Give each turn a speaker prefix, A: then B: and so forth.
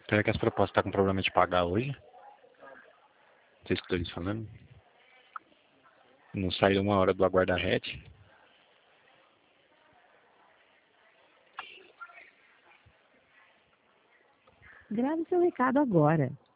A: Será que as propostas estão com problema de pagar hoje? Você escutou eles falando? Não saíram 1 hora do aguarda-rete?
B: Grave seu recado agora.